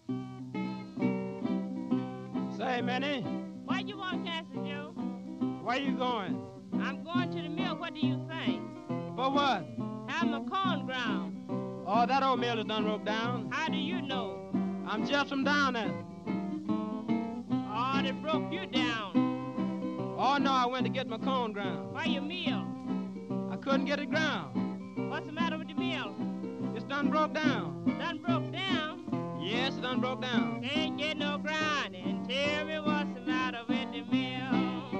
Say, Minnie, What you want, Cassie Joe? where you going? I'm going to the mill. What do you think? For what? Have my corn ground. Oh, that old mill is done broke down. How do you know? I'm just from down there. Oh, they broke you down. Oh, no, I went to get my corn ground. Why your mill? I couldn't get it ground. What's the matter with the mill? It's done broke down. Done broke down? Yes, it done broke down. Can't get no ground and tell me what's the matter with the mill.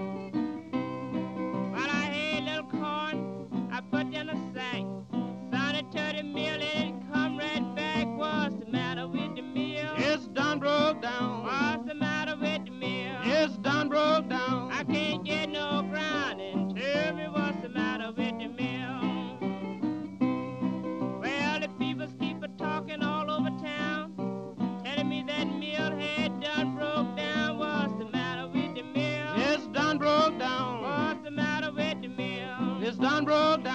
While I had little corn, I put in a sack. Sounded to the mill and it come right back. What's the matter with the mill? It's done broke down. What's the matter with the mill? It's done broke down. I can't get no ground and tell me what's the matter with the mill. Well, the people keep a talking all over town, telling me that mill had done broke down. What's the matter with the mill? It's done broke down. What's the matter with the mill? It's done broke